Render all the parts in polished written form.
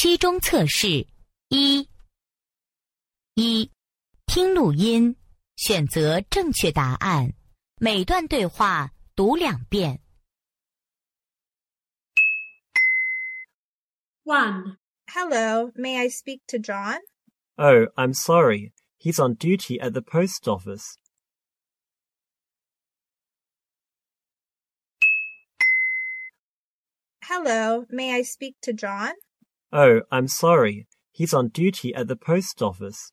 期中测试一，听录音，选择正确答案，每段对话读2遍。 1. Hello, may I speak to John? Oh, I'm sorry. He's on duty at the post office. Hello, may I speak to John? Oh, I'm sorry. He's on duty at the post office.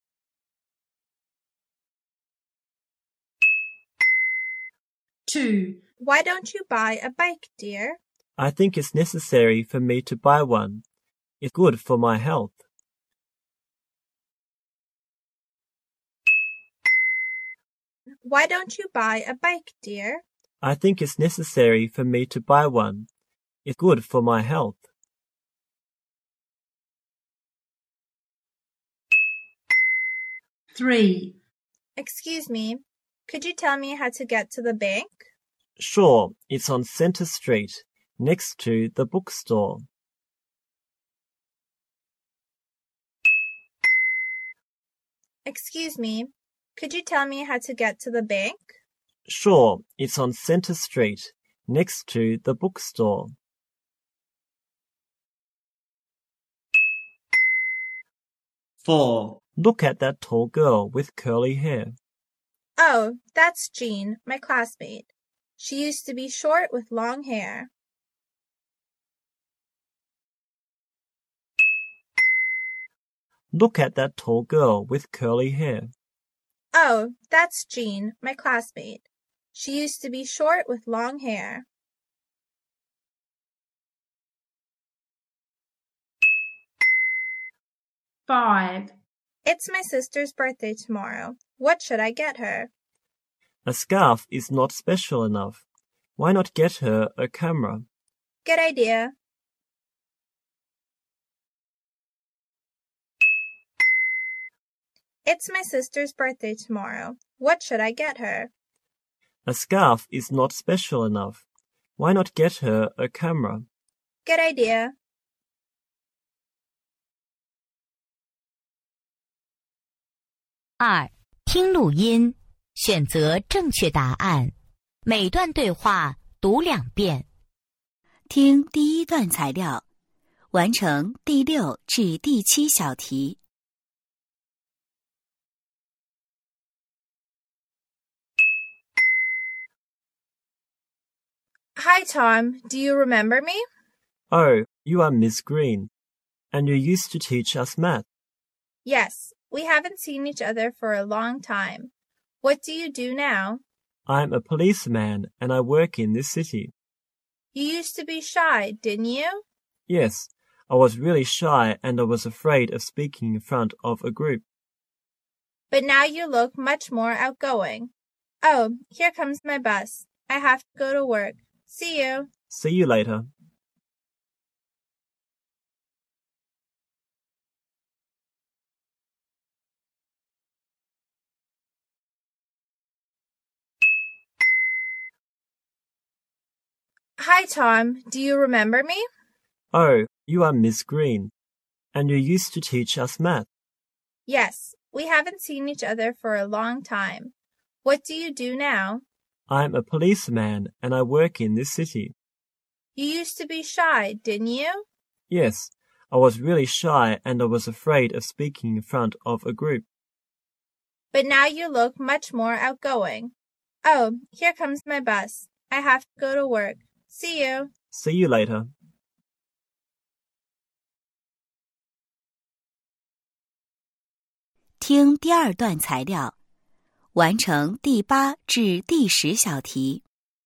2. Why don't you buy a bike, dear? I think it's necessary for me to buy one. It's good for my health. Why don't you buy a bike, dear? I think it's necessary for me to buy one. It's good for my health. 3. Excuse me, could you tell me how to get to the bank? Sure, it's on Center Street, next to the bookstore. Excuse me, could you tell me how to get to the bank? Sure, it's on Center Street, next to the bookstore. 4. Look at that tall girl with curly hair. Oh, that's Jean, my classmate. She used to be short with long hair. Look at that tall girl with curly hair. Oh, that's Jean, my classmate. She used to be short with long hair. 5. It's my sister's birthday tomorrow. What should I get her? A scarf is not special enough. Why not get her a camera? Good idea. It's my sister's birthday tomorrow. What should I get her? A scarf is not special enough. Why not get her a camera? Good idea. 2. 听录音，选择正确答案，每段对话读2遍。 听第1段材料，完成第6至第7小题。 Hi, Tom. Do you remember me? Oh, you are Miss Green, and you used to teach us math. Yes, we haven't seen each other for a long time. What do you do now? I'm a policeman, and I work in this city. You used to be shy, didn't you? Yes, I was really shy and I was afraid of speaking in front of a group. But now you look much more outgoing. Oh, here comes my bus. I have to go to work. See you. See you later. Hi, Tom. Do you remember me? Oh, you are Miss Green, and you used to teach us math. Yes, we haven't seen each other for a long time. What do you do now? I'm a policeman, and I work in this city. You used to be shy, didn't you? Yes, I was really shy and I was afraid of speaking in front of a group. But now you look much more outgoing. Oh, here comes my bus. I have to go to work. See you. See you later. 听第2段材料，完成第8至第10小题。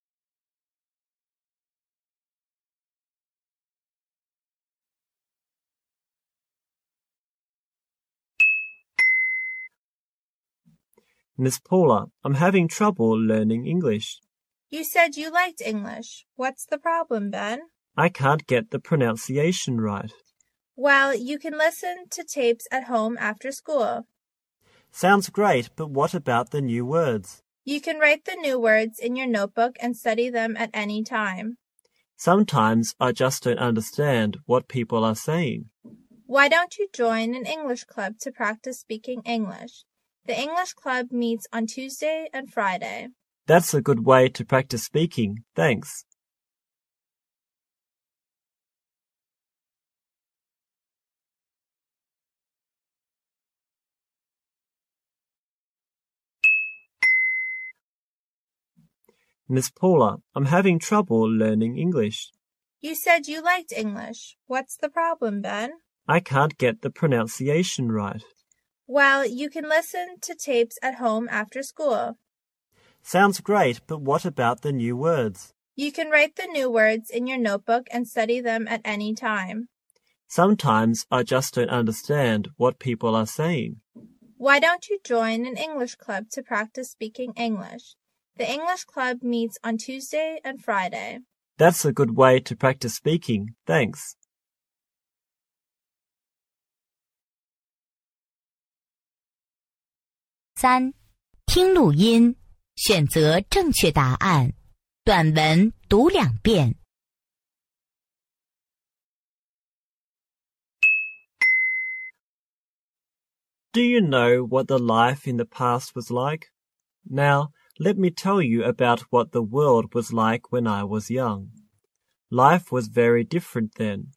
Miss Paula, I'm having trouble learning English. You said you liked English. What's the problem, Ben? I can't get the pronunciation right. Well, you can listen to tapes at home after school. Sounds great, but what about the new words? You can write the new words in your notebook and study them at any time. Sometimes I just don't understand what people are saying. Why don't you join an English club to practice speaking English? The English club meets on Tuesday and Friday. That's a good way to practice speaking. Thanks. Miss Paula, I'm having trouble learning English. You said you liked English. What's the problem, Ben? I can't get the pronunciation right. Well, you can listen to tapes at home after school. Sounds great, but what about the new words? You can write the new words in your notebook and study them at any time. Sometimes I just don't understand what people are saying. Why don't you join an English club to practice speaking English? The English club meets on Tuesday and Friday. That's a good way to practice speaking. Thanks. (3) 听录音，选择正确答案。短文读2遍。 Do you know what the life in the past was like? Now, let me tell you about what the world was like when I was young. Life was very different then.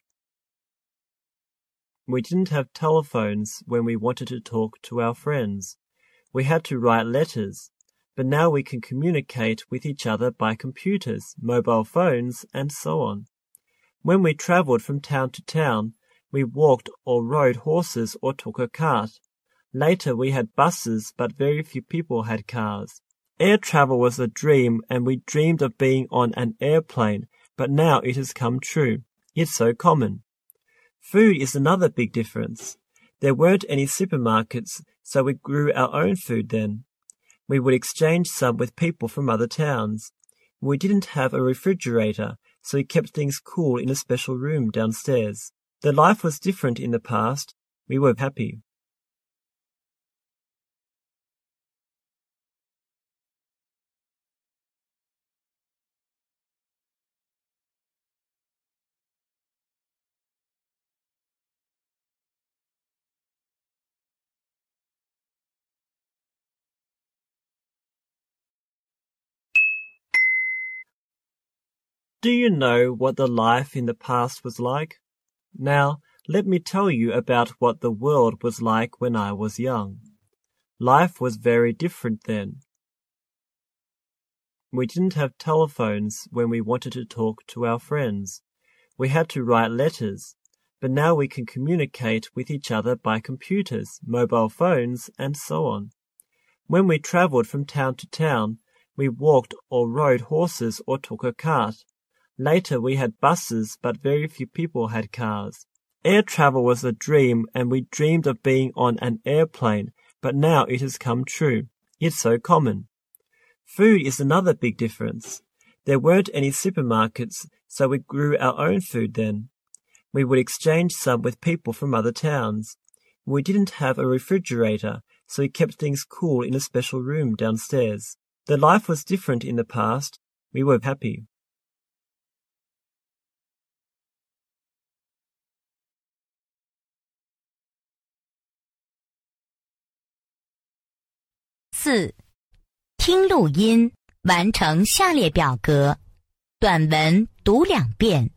We didn't have telephones when we wanted to talk to our friends. We had to write letters, but now we can communicate with each other by computers, mobile phones, and so on. When we traveled from town to town, we walked or rode horses or took a cart. Later we had buses, but very few people had cars. Air travel was a dream, and we dreamed of being on an airplane, but now it has come true. It's so common. Food is another big difference. There weren't any supermarkets, so we grew our own food then. We would exchange some with people from other towns. We didn't have a refrigerator, so we kept things cool in a special room downstairs. The life was different in the past. We were happy. Do you know what the life in the past was like? Now, let me tell you about what the world was like when I was young. Life was very different then. We didn't have telephones when we wanted to talk to our friends. We had to write letters, but now we can communicate with each other by computers, mobile phones, and so on. When we traveled from town to town, we walked or rode horses or took a cart. Later we had buses, but very few people had cars. Air travel was a dream, and we dreamed of being on an airplane, but now it has come true. It's so common. Food is another big difference. There weren't any supermarkets, so we grew our own food then. We would exchange some with people from other towns. We didn't have a refrigerator, so we kept things cool in a special room downstairs. The life was different in the past. We were happy. (4) 听录音，完成下列表格。短文读2遍。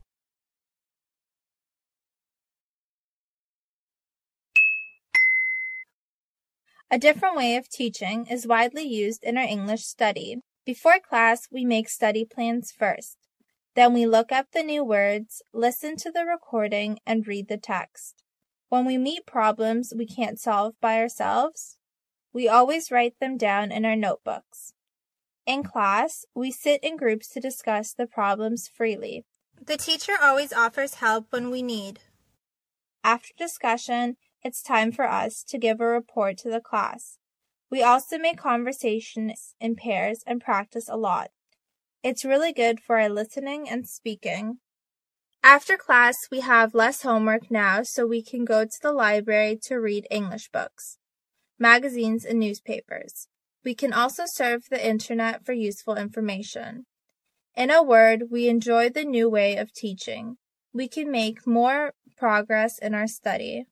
A different way of teaching is widely used in our English study. Before class, we make study plans first. Then we look up the new words, listen to the recording, and read the text. When we meet problems we can't solve by ourselves, we always write them down in our notebooks. In class, we sit in groups to discuss the problems freely. The teacher always offers help when we need. After discussion, it's time for us to give a report to the class. We also make conversations in pairs and practice a lot. It's really good for our listening and speaking. After class, we have less homework now, so we can go to the library to read English books, magazines, and newspapers. We can also surf the internet for useful information. In a word, we enjoy the new way of teaching. We can make more progress in our study.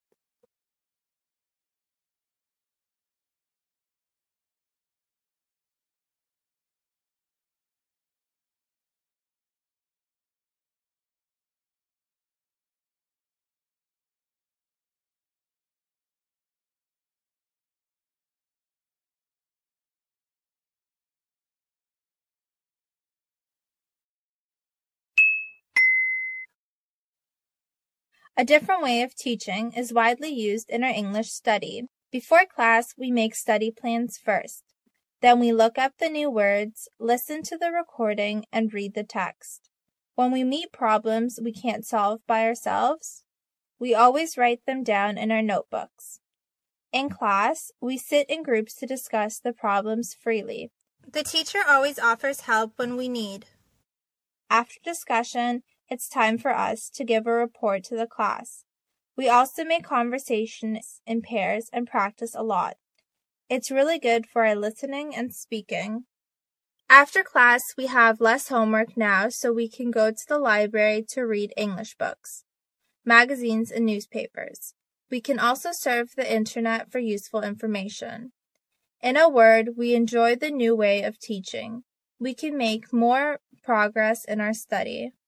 A different way of teaching is widely used in our English study. Before class, we make study plans first. Then we look up the new words, listen to the recording, and read the text. When we meet problems we can't solve by ourselves, we always write them down in our notebooks. In class, we sit in groups to discuss the problems freely. The teacher always offers help when we need. After discussion, it's time for us to give a report to the class. We also make conversations in pairs and practice a lot. It's really good for our listening and speaking. After class, we have less homework now, so we can go to the library to read English books, magazines, and newspapers. We can also surf the internet for useful information. In a word, we enjoy the new way of teaching. We can make more progress in our study.